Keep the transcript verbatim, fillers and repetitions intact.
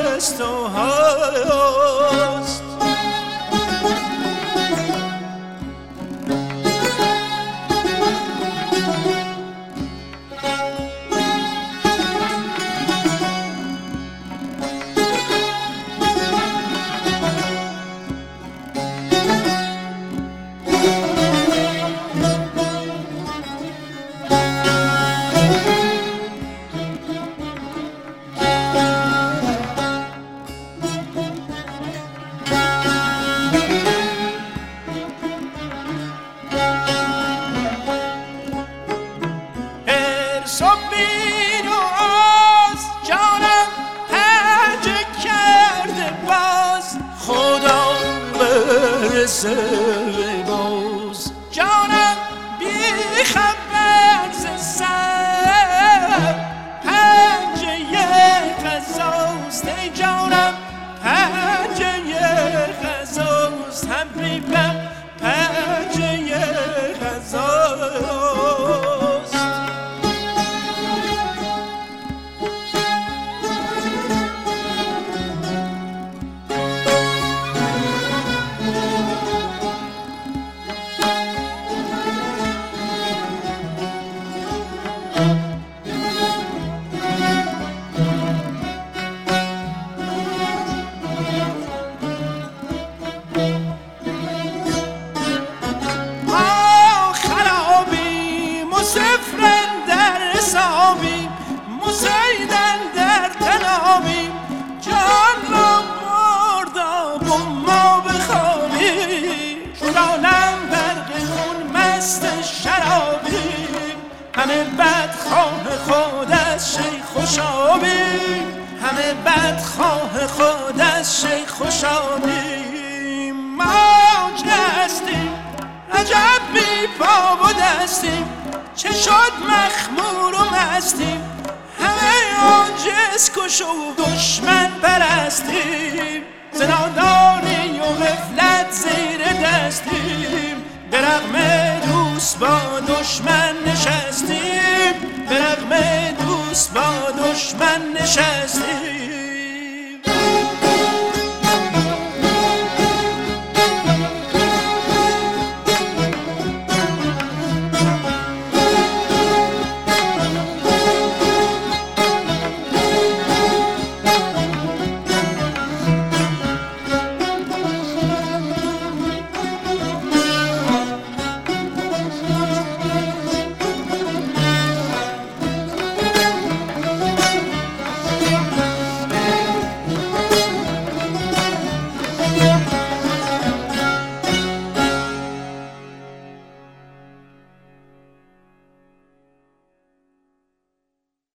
است و هاست. باز جانم بی خبر ز سر پنجه غذاست ای جانم پنجه غذاست حبیبم پنجه غذاست. مسیدن در تنابیم جان را مرداب و ما بخوابیم شدانم برق خون مست شرابیم همه بدخواه خود از شیخ و شابیم همه بدخواه خود از شیخ و شابیم ما که هستیم عجب بی پا و دستیم چه شد مخمور و مستیم همه عاجز کش و دشمن پرستیم ز نادانی و غفلت زیر دستیم به رغم دوست با دشمن نشستیم به رغم دوست با دشمن نشستیم.